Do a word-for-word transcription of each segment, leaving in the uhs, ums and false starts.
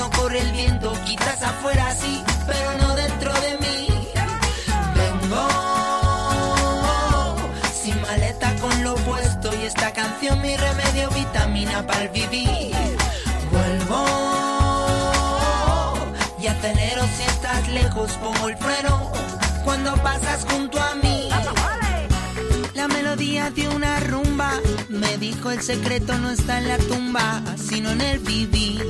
no corre el viento, quizás afuera sí, pero no dentro de mí. Vengo sin maleta con lo puesto y esta canción mi remedio, vitamina para el vivir. Vuelvo y acelero si estás lejos, pongo el freno cuando pasas junto a mí. La melodía de una rumba me dijo el secreto no está en la tumba, sino en el vivir.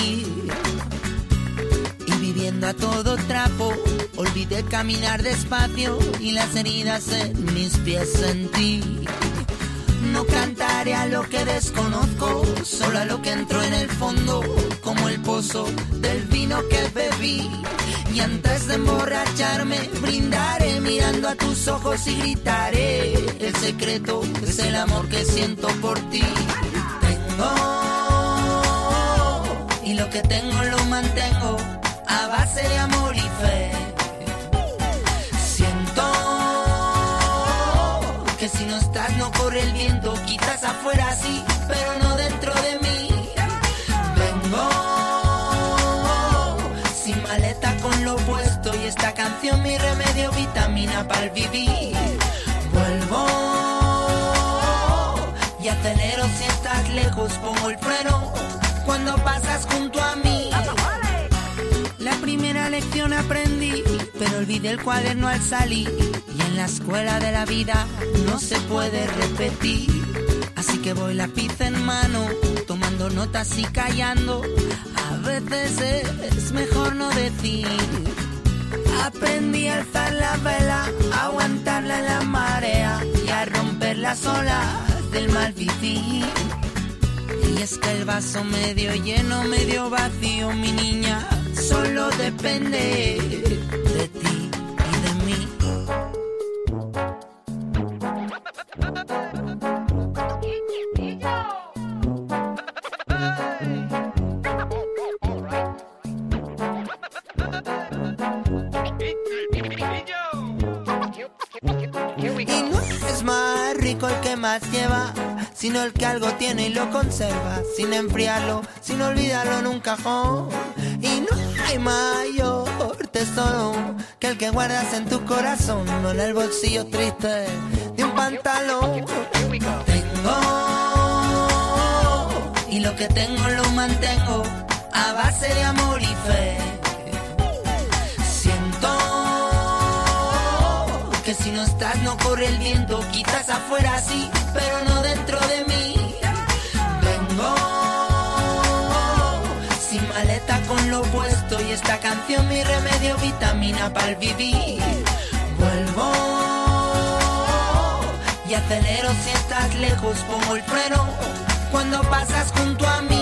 Y viviendo a todo trapo, olvidé caminar despacio y las heridas en mis pies sentí. No cantaré a lo que desconozco, solo a lo que entró en el fondo, como el pozo del vino que bebí. Y antes de emborracharme, brindaré mirando a tus ojos y gritaré. El secreto es el amor que siento por ti. Tengo, y lo que tengo lo mantengo a base de amor y fe. Siento que si no estás no corre el viento, quizás afuera sí, pero no dentro de mí. Vengo sin maleta con lo puesto y esta canción mi remedio, vitamina para el vivir. Vuelvo y acelero si estás lejos, pongo el freno cuando pasas junto a mí. La primera lección aprendí, pero olvidé el cuaderno al salir. Y en la escuela de la vida no se puede repetir. Así que voy lápiz en mano, tomando notas y callando. A veces es mejor no decir. Aprendí a alzar la vela, a aguantarla en la marea y a romper las olas del mal vivir. Y es que el vaso medio lleno, medio vacío, mi niña, solo depende de ti y de mí. Y no es más rico el que más lleva, sino el que algo tiene y lo conserva, sin enfriarlo, sin olvidarlo en un cajón. Y no hay mayor tesoro que el que guardas en tu corazón, no en el bolsillo triste de un pantalón. Tengo, y lo que tengo lo mantengo a base de amor y fe. Siento que si no estás no corre el viento, quizás afuera sí, pero no dentro de mí. Vengo sin maleta con lo puesto y esta canción mi remedio, vitamina para el vivir. Vuelvo y acelero si estás lejos, pongo el freno cuando pasas junto a mí.